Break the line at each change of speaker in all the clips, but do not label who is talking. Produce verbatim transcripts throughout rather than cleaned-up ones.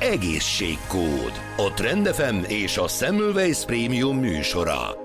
Egészségkód. A Trend ef em és a Semmelweis Premium műsora.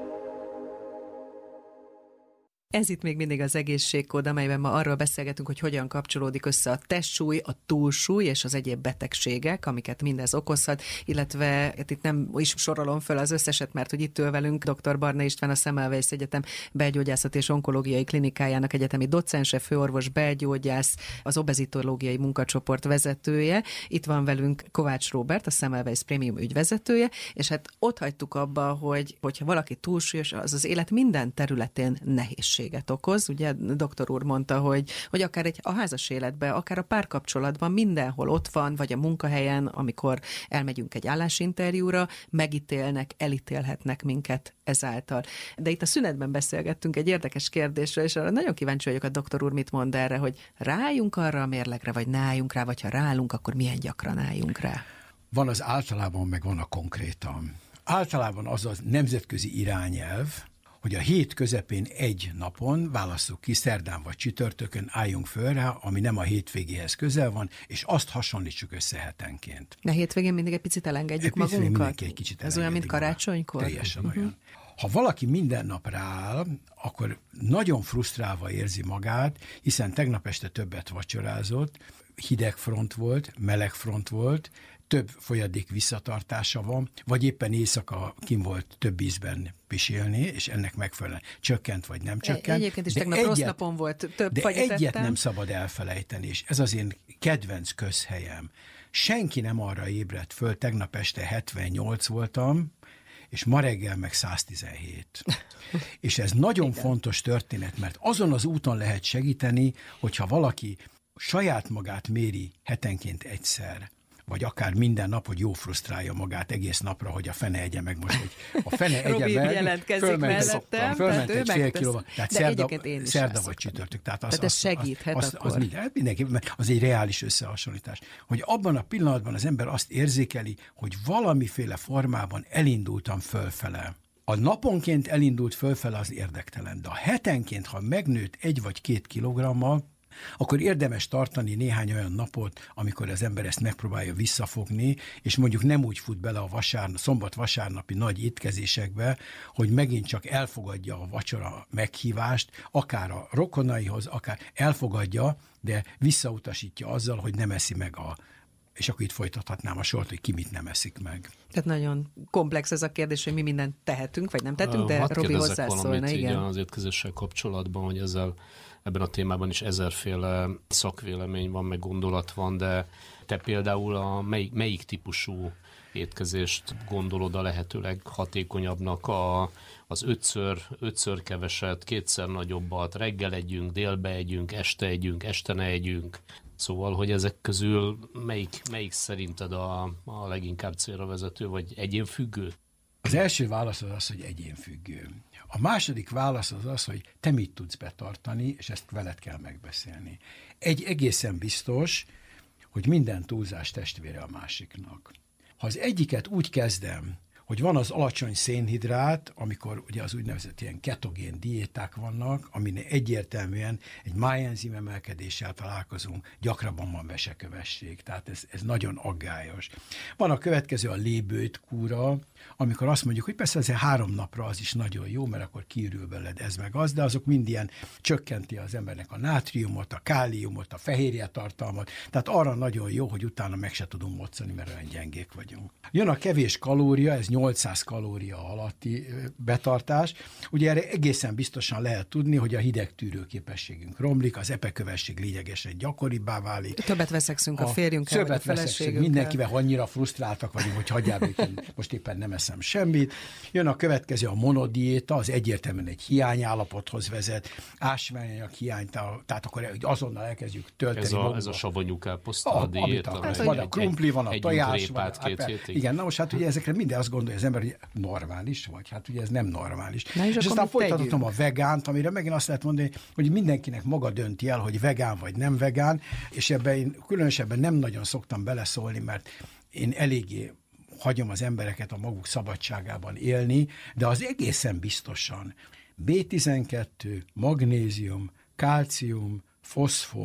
Ez itt még mindig az Egészségkód, amelyben ma arról beszélgetünk, hogy hogyan kapcsolódik össze a testsúly, a túlsúly és az egyéb betegségek, amiket mindez okozhat, illetve hát itt nem is sorolom föl az összeset, mert hogy itt ül velünk dr. Barna István, a Semmelweis Egyetem belgyógyászat és onkológiai klinikájának egyetemi docense, főorvos, belgyógyász, az obezitológiai munkacsoport vezetője. Itt van velünk Kovács Róbert, a Semmelweis Premium ügyvezetője, és hát ott hagytuk abba, hogy hogyha valaki túlsúlyos, az az élet minden területén nehézség okoz. Ugye doktor úr mondta, hogy, hogy akár egy, a házas életben, akár a párkapcsolatban mindenhol ott van, vagy a munkahelyen, amikor elmegyünk egy állásinterjúra, megítélnek, elítélhetnek minket ezáltal. De itt a szünetben beszélgettünk egy érdekes kérdésről, és arra nagyon kíváncsi vagyok, a doktor úr mit mond erre, hogy rájunk arra a mérlegre, vagy ne álljunk rá, vagy ha rálunk, akkor milyen gyakran álljunk rá?
Van az általában, meg van a konkrétan. Általában az a nemzetközi irányelv, hogy a hét közepén egy napon válasszuk ki, szerdán vagy csütörtökön álljunk föl rá, ami nem a hétvégéhez közel van, és azt hasonlítsuk össze hetenként.
De hétvégén mindig egy picit elengedjük
egy
magunkat?
Egy kicsit
Ez olyan, mint karácsonykor?
Teljesen
uh-huh.
olyan. Ha valaki minden nap rááll, akkor nagyon frusztrálva érzi magát, hiszen tegnap este többet vacsorázott, hideg front volt, meleg front volt, több folyadék visszatartása van, vagy éppen éjszaka kim volt több ízben pisilni, és ennek megfelelően csökkent, vagy nem csökkent.
Egyébként is tegnap rossz napon volt, több
De
fagyit
egyet
ettem.
nem szabad elfelejteni, és ez az én kedvenc közhelyem. Senki nem arra ébredt föl, tegnap este hetvennyolc voltam, és ma reggel meg száztizenhét. És ez nagyon Igen. fontos történet, mert azon az úton lehet segíteni, hogyha valaki saját magát méri hetenként egyszer, vagy akár minden nap, hogy jó frusztrálja magát egész napra, hogy a fene egye meg most, hogy a fene egye
Robi
meg,
jelentkezik mellettem,
fölment egy fél kilóval, tehát szerda, szerda vagy csütörtök. Tehát, az,
tehát ez segíthet
az, az,
akkor.
Az, minden, mindenki, az egy reális összehasonlítás. Hogy abban a pillanatban az ember azt érzékeli, hogy valamiféle formában elindultam fölfele. A naponként elindult fölfele az érdektelen, de a hetenként, ha megnőtt egy vagy két kilogrammal, akkor érdemes tartani néhány olyan napot, amikor az ember ezt megpróbálja visszafogni, és mondjuk nem úgy fut bele a vasárnap, szombat-vasárnapi nagy étkezésekbe, hogy megint csak elfogadja a vacsora meghívást, akár a rokonaihoz, akár elfogadja, de visszautasítja azzal, hogy nem eszi meg a és akkor itt folytathatnám a sort, hogy ki mit nem eszik meg.
Tehát nagyon komplex ez a kérdés, hogy mi mindent tehetünk, vagy nem tehetünk, de
Hadd
Robi hozzászólna.
Valamit,
igen.
az étkezéssel kapcsolatban, hogy ezzel ebben a témában is ezerféle szakvélemény van, meg gondolat van, de te például a melyik, melyik típusú étkezést gondolod a lehetőleg hatékonyabbnak, a, az ötször, ötször keveset, kétszer nagyobbat, reggel együnk, délbe együnk, este együnk, este ne együnk. Szóval, hogy ezek közül melyik, melyik szerinted a, a leginkább célra vezető, vagy egyénfüggő?
Az első válasz az az, hogy egyénfüggő. A második válasz az az, hogy te mit tudsz betartani, és ezt veled kell megbeszélni. Egy egészen biztos, hogy minden túlzás testvére a másiknak. Ha az egyiket úgy kezdem, hogy van az alacsony szénhidrát, amikor ugye az úgynevezett ilyen ketogén diéták vannak, aminek egyértelműen egy májenzim emelkedéssel találkozunk, gyakrabban van vesekövesség, tehát ez, ez nagyon aggályos. Van a következő a lébőt kúra, amikor azt mondjuk, hogy persze azért három napra az is nagyon jó, mert akkor kiürül beled ez meg az, de azok mind ilyen csökkenti az embernek a nátriumot, a káliumot, a fehérje tartalmat, tehát arra nagyon jó, hogy utána meg se tudunk moccani, mert olyan gyengék vagyunk. Jön a kevés kalória, ez nyolcszáz kalória alatti betartás. Ugye erre egészen biztosan lehet tudni, hogy a hidegtűrő képességünk romlik, az epekövesség lényegesen gyakoribbá válik.
Többet veszekszünk a, a férjünkkel, vagy a feleségünkkel.
Mindenkivel annyira frusztráltak vagyunk, hogy hagyjál, én most éppen nem eszem semmit. Jön a következő a monodiéta, az egyértelműen egy hiányállapothoz vezet, ásványanyag hiány, tehát akkor azonnal elkezdjük tölteni.
Ez a, ez a savanyú káposzta a diéta.
Hát van a krumpli, van a
egy
tojás.
Van,
hát, igen, na most hát ugye ezekre minden azt gondolja az ember, hogy normális vagy, hát ugye ez nem normális.
Na és,
és aztán folytathatom a vegánt, amire megint azt lehet mondani, hogy mindenkinek maga dönti el, hogy vegán vagy nem vegán, és ebben én különösebben nem nagyon szoktam beleszólni, mert én eléggé hagyom az embereket a maguk szabadságában élni, de az egészen biztosan bé tizenkettő, magnézium, kálcium, foszfor,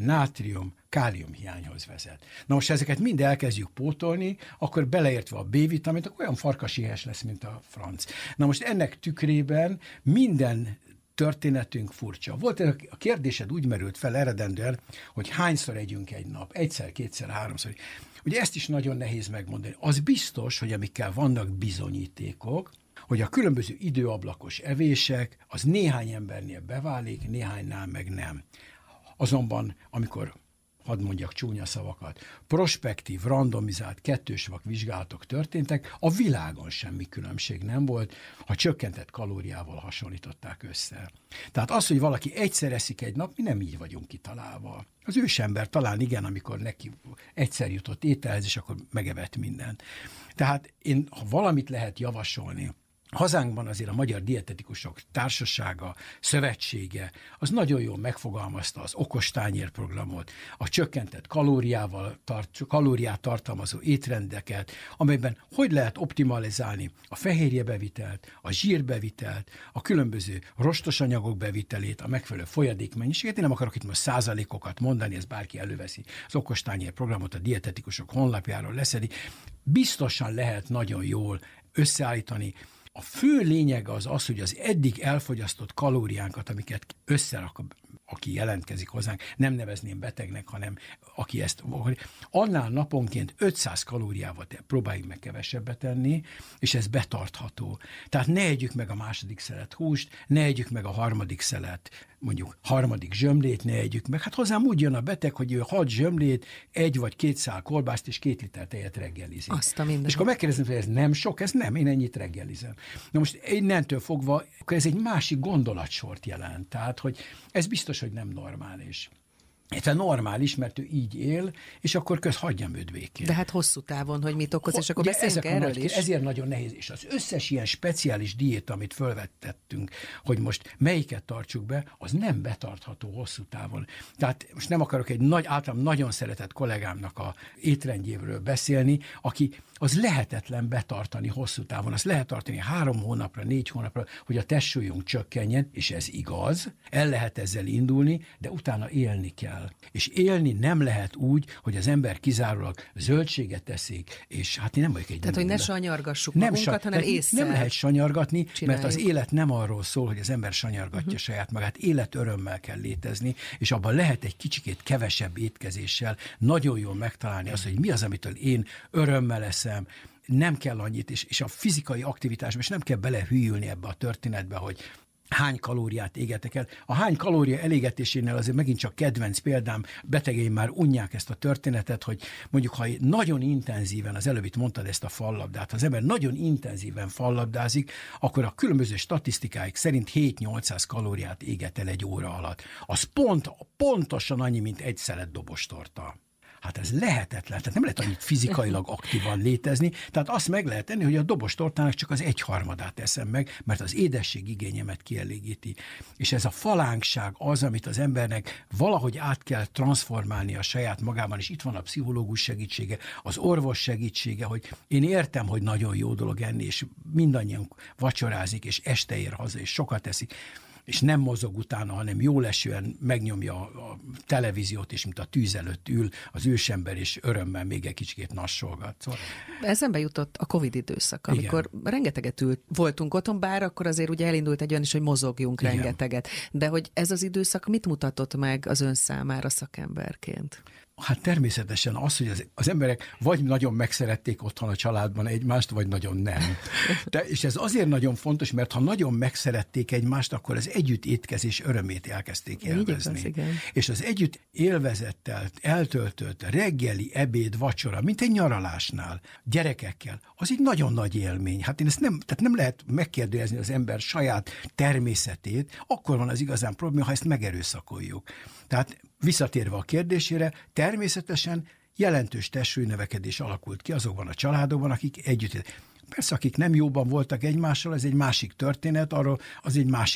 nátrium, kálium hiányhoz vezet. Na most, ha ezeket mind elkezdjük pótolni, akkor beleértve a B-vitamint, akkor olyan farkaséhes lesz, mint a franc. Na most ennek tükrében minden történetünk furcsa. Volt a kérdésed úgy merült fel eredendően, hogy hányszor együnk egy nap, egyszer, kétszer, háromszor. Ugye ezt is nagyon nehéz megmondani. Az biztos, hogy amikkel vannak bizonyítékok, hogy a különböző időablakos evések, az néhány embernél beválik, néhánynál meg nem. Azonban, amikor, hadd mondjak csúnya szavakat, prospektív, randomizált, kettős vak vizsgálatok történtek, a világon semmi különbség nem volt, ha csökkentett kalóriával hasonlították össze. Tehát az, hogy valaki egyszer eszik egy nap, mi nem így vagyunk kitalálva. Az ősember talán igen, amikor neki egyszer jutott ételhez, és akkor megevett mindent. Tehát én, ha valamit lehet javasolni, hazánkban azért a Magyar Dietetikusok Társasága, Szövetsége, az nagyon jól megfogalmazta az okostányér programot, a csökkentett kalóriával, tart, kalóriát tartalmazó étrendeket, amelyben hogy lehet optimalizálni a fehérjebevitelt, a zsírbevitelt, a különböző rostos anyagok bevitelét, a megfelelő folyadékmennyiséget. Én nem akarok itt most százalékokat mondani, ez bárki előveszi az okostányér programot a dietetikusok honlapjáról leszedi. Biztosan lehet nagyon jól összeállítani. A fő lényeg az az, hogy az eddig elfogyasztott kalóriánkat, amiket összerak, aki jelentkezik hozzánk, nem nevezném betegnek, hanem aki ezt, annál naponként ötszáz kalóriával próbáljuk meg kevesebbet tenni, és ez betartható. Tehát ne együk meg a második szelet húst, ne együk meg a harmadik szelet, mondjuk harmadik zsömlét, ne együk meg. Hát hozzám úgy jön a beteg, hogy ő hat zsömlét, egy vagy két szál kolbászt és két liter tejet reggelizi.
Azt a minden.
És akkor megkérdezem, hogy ez nem sok, ez nem, én ennyit reggelizem. Na most innentől fogva, akkor ez egy másik gondolatsort jelent. Tehát, hogy ez biztos, hogy nem normális. Ez normális, mert ő így él, és akkor köz hagyjam őt békén.
De hát hosszú távon, hogy mit okoz, és akkor beszéljünk erről
nagy,
is.
Ezért nagyon nehéz. És az összes ilyen speciális diéta, amit fölvettettünk, hogy most melyiket tartsuk be, az nem betartható hosszú távon. Tehát most nem akarok egy nagy, általában nagyon szeretett kollégámnak a étrendjéről beszélni, aki az lehetetlen betartani hosszú távon. Azt lehet tartani három hónapra, négy hónapra, hogy a testsúlyunk csökkenjen, és ez igaz, el lehet ezzel indulni, de utána élni kell. És élni nem lehet úgy, hogy az ember kizárólag zöldséget teszik, és hát én nem vagyok egy...
Tehát, hogy ne sanyargassuk magunkat,
nem,
hanem észre.
Nem lehet sanyargatni,
csináljuk.
Mert az élet nem arról szól, hogy az ember sanyargatja uh-huh. saját magát. Életörömmel kell létezni, és abban lehet egy kicsikét kevesebb étkezéssel nagyon jól megtalálni azt, hogy mi az, amitől én örömmel leszem, nem kell annyit, és, és a fizikai aktivitásban, és nem kell belehűlni ebbe a történetbe, hogy hány kalóriát égetek el. A hány kalória elégetésénél azért megint csak kedvenc példám, betegeim már unják ezt a történetet, hogy mondjuk, ha nagyon intenzíven, az előbb itt mondtad ezt a fallabdát, ha az ember nagyon intenzíven fallabdázik, akkor a különböző statisztikáik szerint hét-nyolcszáz kalóriát éget el egy óra alatt. Az pont, pontosan annyi, mint egy szelet dobostorta. Hát ez lehetetlen, tehát nem lehet annyit fizikailag aktívan létezni, tehát azt meg lehet tenni, hogy a dobostortának csak az egyharmadát eszem meg, mert az édesség igényemet kielégíti. És ez a falánkság az, amit az embernek valahogy át kell transformálni a saját magában, és itt van a pszichológus segítsége, az orvos segítsége, hogy én értem, hogy nagyon jó dolog enni, és mindannyian vacsorázik, és este ér haza, és sokat eszik, és nem mozog utána, hanem jól esően megnyomja a televíziót, és mint a tűz előtt ül az ősember, és örömmel még egy kicsikét nassolgat. Szóval...
Eszembe jutott a Covid időszak, amikor igen. rengeteget ült, voltunk otthon, bár akkor azért ugye elindult egy olyan is, hogy mozogjunk igen. rengeteget. De hogy ez az időszak mit mutatott meg az ön számára szakemberként?
Hát természetesen az, hogy az, az emberek vagy nagyon megszerették otthon a családban egymást, vagy nagyon nem. De, és ez azért nagyon fontos, mert ha nagyon megszerették egymást, akkor az együtt étkezés örömét elkezdték élvezni. Igaz, igen. És az együtt élvezettel eltöltött reggeli, ebéd, vacsora, mint egy nyaralásnál, gyerekekkel, az egy nagyon nagy élmény. Hát én ezt nem, tehát nem lehet megkérdőjezni az ember saját természetét, akkor van az igazán probléma, ha ezt megerőszakoljuk. Tehát visszatérve a kérdésére, természetesen jelentős testsúlynövekedés alakult ki azokban a családokban, akik együtt. Persze, akik nem jóban voltak egymással, ez egy másik történet, arról az egy másik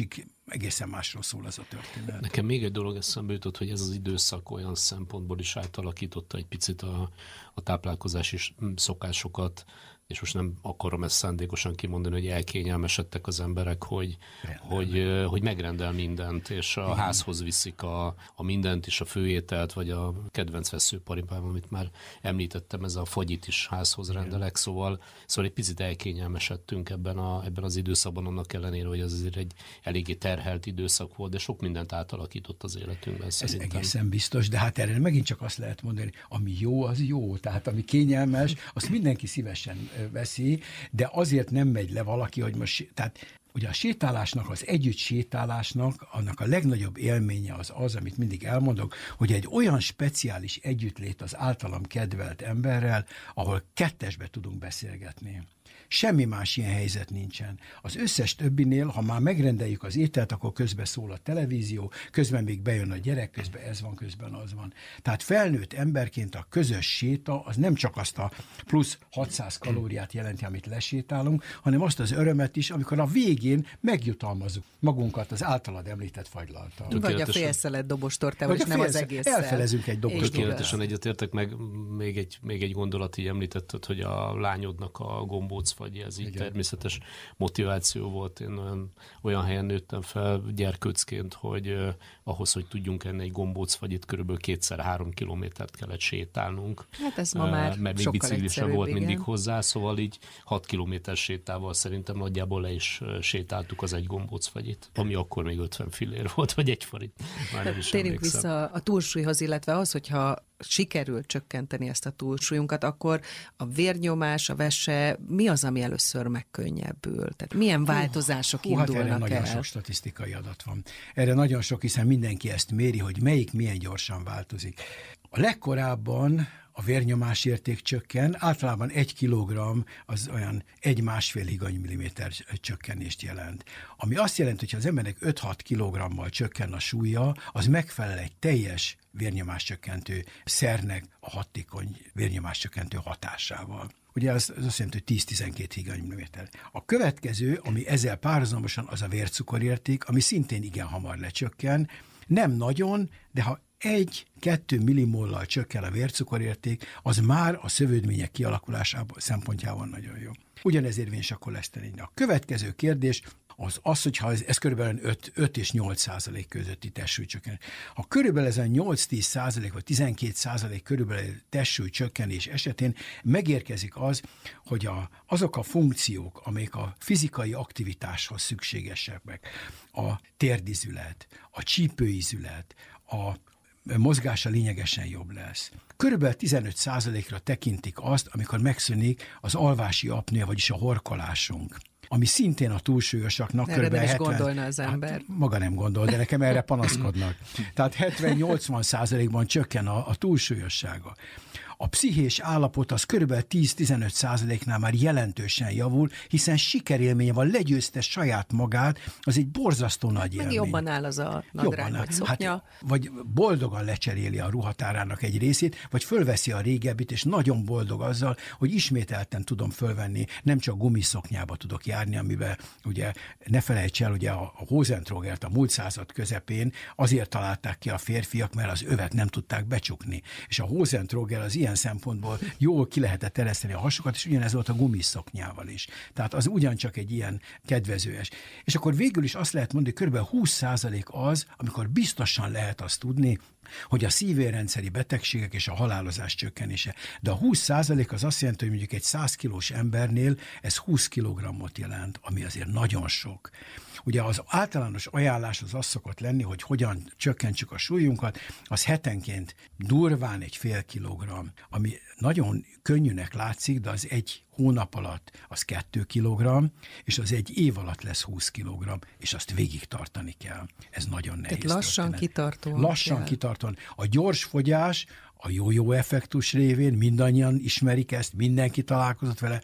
egészen másról szól az a történet.
Nekem még egy dolog eszembe jutott, hogy ez az időszak olyan szempontból is átalakította egy picit a, a táplálkozási szokásokat, és most nem akarom ezt szándékosan kimondani, hogy elkényelmesedtek az emberek, hogy, hogy, hogy megrendel mindent, és a Igen. házhoz viszik a, a mindent is, a főételt, vagy a kedvenc veszőparipám, amit már említettem, ez a fagyit is házhoz rendelek, szóval, szóval egy picit elkényelmesedtünk ebben, a, ebben az időszakban, annak ellenére, hogy ez azért egy eléggé terhelt időszak volt, de sok mindent átalakított az életünkben. Szerintem.
Ez egészen biztos, de hát erre megint csak azt lehet mondani, ami jó, az jó, tehát ami kényelmes, azt mindenki szívesen veszi, de azért nem megy le valaki, hogy most, tehát ugye a sétálásnak, az együtt sétálásnak, annak a legnagyobb élménye az az, amit mindig elmondok, hogy egy olyan speciális együttlét az általam kedvelt emberrel, ahol kettesbe tudunk beszélgetni. Semmi más ilyen helyzet nincsen. Az összes többinél, ha már megrendeljük az ételt, akkor közben szól a televízió, közben még bejön a gyerek, közben ez van, közben az van. Tehát felnőtt emberként a közös séta az nem csak azt a plusz hatszáz kalóriát jelenti, amit lesétálunk, hanem azt az örömet is, amikor a végén megjutalmazzuk magunkat az általad említett fagylaltal.
Vagy a félszelet dobostortával, és nem az egész.
Elfelezünk egy dobostortával.
Tökéletesen egyetértek, meg még egy, még egy gondolat így említetted, hogy a lányodnak a gombóc vagy ez így Igen. természetes motiváció volt. Én olyan, olyan helyen nőttem fel gyerkőcként, hogy eh, ahhoz, hogy tudjunk enni egy gombócfagyit, körülbelül kétszer-három kilométert kellett sétálnunk.
Hát ez ma már
uh, mert még bicikli sem volt igen. mindig hozzá, szóval így hat kilométer sétával szerintem nagyjából le is sétáltuk az egy gombócfagyit, ami akkor még ötven fillér volt, vagy egy forint. Már nem is
Térjünk vissza a túlsúlyhoz, illetve az, hogyha sikerül csökkenteni ezt a túlsúlyunkat, akkor a vérnyomás, a vese, mi az, ami először megkönnyebbül? Tehát milyen változások hú, hú, indulnak hát
erre
el?
Nagyon sok statisztikai adat van. Erre nagyon sok, hiszen mindenki ezt méri, hogy melyik milyen gyorsan változik. A legkorábban a vérnyomás érték csökken, általában egy kilogramm az olyan egy-másfél higanymilliméter csökkenést jelent. Ami azt jelenti, hogy ha az embernek öt-hat kilogrammal csökken a súlya, az megfelel egy teljes vérnyomáscsökkentő szernek a hatékony vérnyomáscsökkentő hatásával. Ugye az, az azt jelenti, hogy tíz-tizenkét higanymilliméter. A következő, ami ezzel párhuzamosan, az a vércukorérték, ami szintén igen hamar lecsökken. Nem nagyon, de ha egy-kettő millimollal csökken a vércukorérték, az már a szövődmények kialakulásából szempontjában nagyon jó. Ugyanez érvényes a koleszterinre. A következő kérdés az az, hogyha ez, ez körülbelül öt és nyolc százalék közötti testsúlycsökkenés. Ha körülbelül ez a nyolc-tíz százalék vagy tizenkét százalék körülbelül testsúlycsökkenés esetén megérkezik az, hogy a, azok a funkciók, amelyek a fizikai aktivitáshoz szükségesebbek, a térdizület, a csípőizület, a mozgása lényegesen jobb lesz. Körülbelül tizenöt százalékra tekintik azt, amikor megszűnik az alvási apnea, vagyis a horkolásunk, ami szintén a túlsúlyosaknak
erre
körülbelül
nem is
hetven,
gondolna az ember.
Hát maga nem gondol, de nekem erre panaszkodnak. Tehát hetven-nyolcvan százalékban csökken a, a túlsúlyossága. A pszichés állapot az körülbelül tíz-tizenöt százaléknál már jelentősen javul, hiszen sikerélménye van, legyőzte saját magát, az egy borzasztó nagy élmény.
Meg jobban áll az a nadrág vagy szoknya.
Hát, vagy boldogan lecseréli a ruhatárának egy részét, vagy fölveszi a régebbit, és nagyon boldog azzal, hogy ismételten tudom fölvenni, nem csak gumiszoknyába tudok járni, amiben ugye ne felejts el, ugye a, a Hosentrovert a múlt század közepén azért találták ki a férfiak, mert az övet nem tudták becsukni. És a Hosentroger az ilyen szempontból jól ki lehetett ereszteni a hasukat, és ugyanez volt a gumiszoknyával is. Tehát az ugyancsak egy ilyen kedvezőes. És akkor végül is azt lehet mondani, hogy körülbelül húsz százalék az, amikor biztosan lehet azt tudni, hogy a szívérrendszeri betegségek és a halálozás csökkenése. De a húsz százalék az azt jelenti, hogy mondjuk egy száz kilós embernél ez húsz kilogrammot jelent, ami azért nagyon sok. Ugye az általános ajánlás az az szokott lenni, hogy hogyan csökkentsük a súlyunkat, az hetenként durván egy fél kilogramm, ami nagyon könnyűnek látszik, de az egy hónap alatt az kettő kilogramm, és az egy év alatt lesz húsz kilogramm, és azt végig tartani kell. Ez nagyon nehéz.
Tehát lassan kitartóan.
Lassan kell. kitartóan. A gyors fogyás, a jó-jó effektus révén, mindannyian ismerik ezt, mindenki találkozott vele,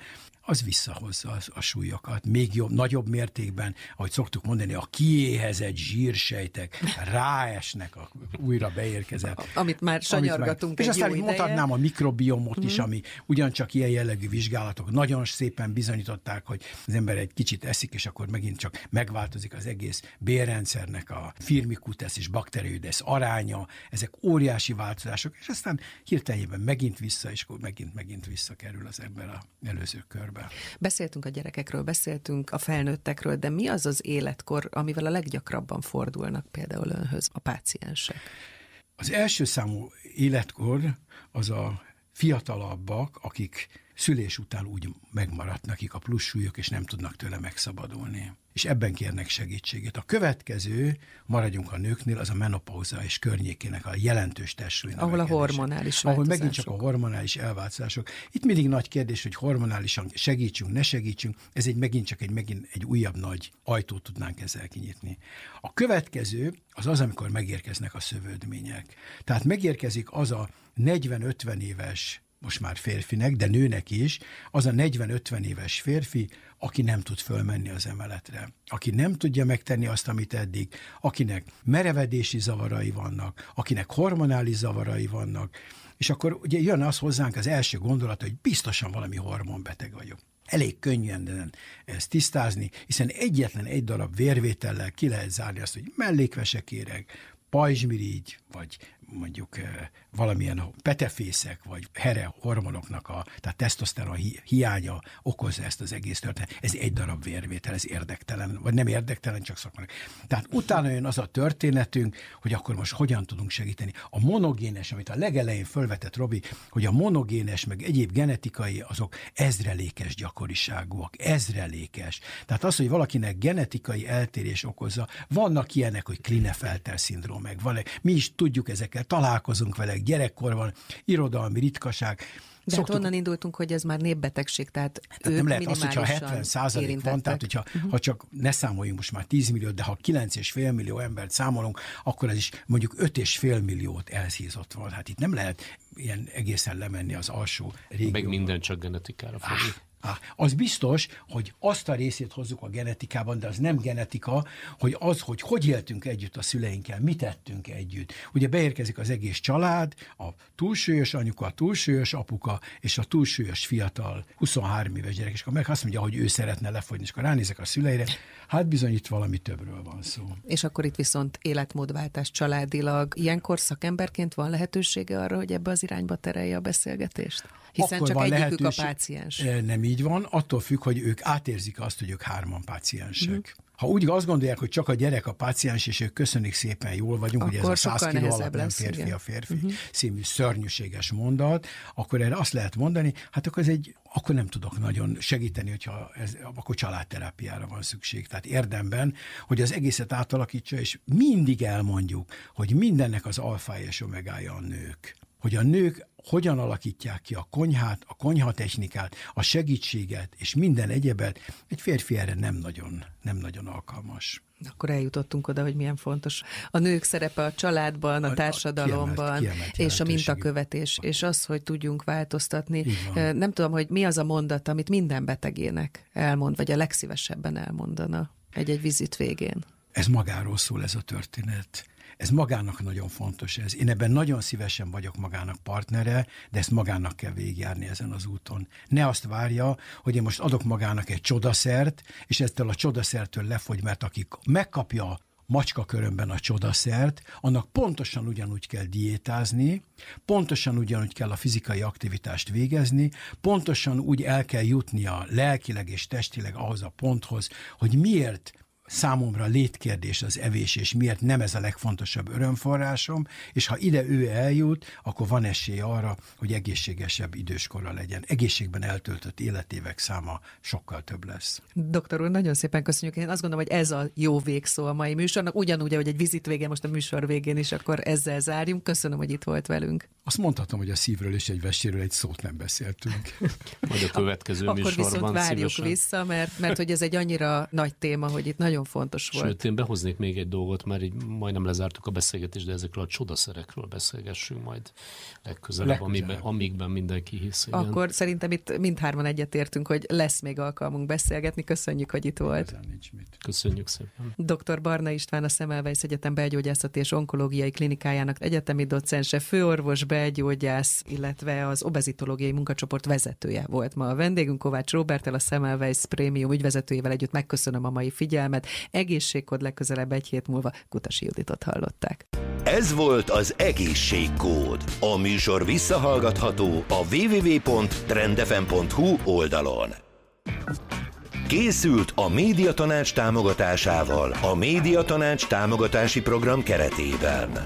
az visszahozza az, a súlyokat. Még jobb, nagyobb mértékben, ahogy szoktuk mondani, a kiéhezett zsírsejtek ráesnek a újra beérkezett.
Amit már sanyargatunk egy
És aztán
jó ideje.
mutatnám a mikrobiomot
uh-huh.
is, ami ugyancsak ilyen jellegű vizsgálatok nagyon szépen bizonyították, hogy az ember egy kicsit eszik, és akkor megint csak megváltozik az egész bélrendszernek a firmicutes és bacteroides aránya, ezek óriási változások, és aztán hirtelenjében megint vissza, és akkor megint, megint visszakerül az ember az előző körbe.
Beszéltünk a gyerekekről, beszéltünk a felnőttekről, de mi az az életkor, amivel a leggyakrabban fordulnak például önhöz a páciensek?
Az első számú életkor az a fiatalabbak, akik szülés után úgy megmaradnak, akik a plusz súlyok, és nem tudnak tőle megszabadulni. És ebben kérnek segítséget. A következő, maradjunk a nőknél, az a menopauza és környékének a jelentős testsúly
ahol a hormonális
Ahol megint csak a hormonális elváltozások. Itt mindig nagy kérdés, hogy hormonálisan segítsünk, ne segítsünk, ez egy megint csak egy, megint egy újabb nagy ajtót tudnánk ezzel kinyitni. A következő az az, amikor megérkeznek a szövődmények. Tehát megérkezik az a negyven-ötven éves, most már férfinek, de nőnek is, az a negyven-ötven éves férfi, aki nem tud fölmenni az emeletre, aki nem tudja megtenni azt, amit eddig, akinek merevedési zavarai vannak, akinek hormonális zavarai vannak, és akkor ugye jön az hozzánk az első gondolat, hogy biztosan valami hormonbeteg vagyok. Elég könnyűen ezt tisztázni, hiszen egyetlen egy darab vérvétellel ki lehet zárni azt, hogy mellékvesekéreg, pajzsmirigy, vagy mondjuk eh, valamilyen petefészek, vagy here hormonoknak a, tehát tesztoszteron hi- hiánya okozza ezt az egész történet. Ez egy darab vérvétel, ez érdektelen, vagy nem érdektelen, csak szakmai. Tehát utána jön az a történetünk, hogy akkor most hogyan tudunk segíteni. A monogénes, amit a legelején fölvetett Robi, hogy a monogénes, meg egyéb genetikai, azok ezrelékes gyakoriságúak, ezrelékes. Tehát az, hogy valakinek genetikai eltérés okozza, vannak ilyenek, hogy Klinefelter-szindróma, meg van, mi is tudjuk ezeket, találkozunk vele gyerekkorban, irodalmi ritkaság.
De hát onnan indultunk, hogy ez már népbetegség, tehát
hát nem lehet az, hogyha hetven százalék van, tehát hogyha uh-huh. ha csak ne számoljunk most már tíz milliót, de ha kilenc és fél millió embert számolunk, akkor ez is mondjuk öt és fél milliót elhízott van. Hát itt nem lehet ilyen egészen lemenni az alsó régióban.
Meg minden csak genetikára fordul.
Ah, az biztos, hogy azt a részét hozzuk a genetikában, de az nem genetika, hogy az, hogy hogy éltünk együtt a szüleinkkel, mit tettünk együtt. Ugye beérkezik az egész család, a túlsúlyos anyuka, a túlsúlyos apuka, és a túlsúlyos fiatal, huszonhárom éves gyerek, és akkor meg azt mondja, hogy ő szeretne lefogyni, és akkor ránézek a szüleire, hát bizony itt valami többről van szó.
És akkor itt viszont életmódváltás családilag. Ilyenkor szakemberként van lehetősége arra, hogy ebbe az irányba terelje a beszélgetést? Hiszen
akkor
csak
van
egyikük
lehetőség,
a páciens.
Nem így van, attól függ, hogy ők átérzik azt, hogy ők hárman páciensek. Uh-huh. Ha úgy azt gondolják, hogy csak a gyerek a páciens, és ők köszönik szépen, jól vagyunk,
akkor
ugye ez a száz kiló alatt nem
lesz,
férfi
igen.
a férfi
uh-huh.
színű szörnyűséges mondat, akkor erre azt lehet mondani, hát akkor ez egy, akkor nem tudok nagyon segíteni, hogyha ez, akkor családterápiára van szükség. Tehát érdemben, hogy az egészet átalakítsa, és mindig elmondjuk, hogy mindennek az alfája és omegája a nők. Hogy a nők hogyan alakítják ki a konyhát, a konyhatechnikát, a segítséget, és minden egyebet, egy férfi erre nem nagyon, nem nagyon alkalmas.
Akkor eljutottunk oda, hogy milyen fontos a nők szerepe a családban, a, a társadalomban, kiemelt, kiemelt és a mintakövetés, és az, hogy tudjunk változtatni. Nem tudom, hogy mi az a mondat, amit minden betegének elmond, vagy a legszívesebben elmondana egy-egy vizit végén.
Ez magáról szól, ez a történet. Ez magának nagyon fontos ez. Én ebben nagyon szívesen vagyok magának partnere, de ezt magának kell végigjárni ezen az úton. Ne azt várja, hogy én most adok magának egy csodaszert, és ettől a csodaszertől lefogy, mert aki megkapja macskakörömben a csodaszert, annak pontosan ugyanúgy kell diétázni, pontosan ugyanúgy kell a fizikai aktivitást végezni, pontosan úgy el kell jutnia lelkileg és testileg ahhoz a ponthoz, hogy miért számomra létkérdés az evés, és miért nem ez a legfontosabb örömforrásom, és ha ide ő eljut, akkor van esély arra, hogy egészségesebb időskorra legyen. Egészségben eltöltött életévek száma sokkal több lesz.
Doktor úr, nagyon szépen köszönjük. Én azt gondolom, hogy ez a jó végszó a mai műsornak, ugyanúgy, ahogy egy vizit végén, most a műsor végén is, akkor ezzel zárjunk. Köszönöm, hogy itt volt velünk.
Azt mondhatom, hogy a szívről és egy veséről egy szót nem beszéltünk.
Majd a következő
akkor
műsorban
viszont várjuk
szívesen.
vissza, mert, mert hogy ez egy annyira nagy téma, hogy itt nagyon nagyon fontos volt.
Sőt, én behoznék még egy dolgot, mert így majdnem lezártuk a beszélgetést, de ezekről a csodaszerekről beszélgessünk majd legközelebb, legközelebb. Amiben, amikben mindenki hisz. Igen.
Akkor szerintem itt mindhárman egyetértünk, hogy lesz még alkalmunk beszélgetni. Köszönjük, hogy itt volt.
Köszönjük szépen.
doktor Barna István, a Semmelweis Egyetem belgyógyászati és onkológiai klinikájának egyetemi docense, főorvos, belgyógyász, illetve az obezitológiai munkacsoport vezetője volt ma a vendégünk. Kovács Róberttel, a Semmelweis Prémium ügyvezetőjével együtt megköszönöm a mai figyelmet. Egészségkód legközelebb egy hét múlva. Kutasi Juditot hallották.
Ez volt az Egészségkód. A műsor visszahallgatható a double-u double-u double-u pont trendfm pont hu oldalon. Készült a Médiatanács támogatásával a Médiatanács támogatási program keretében.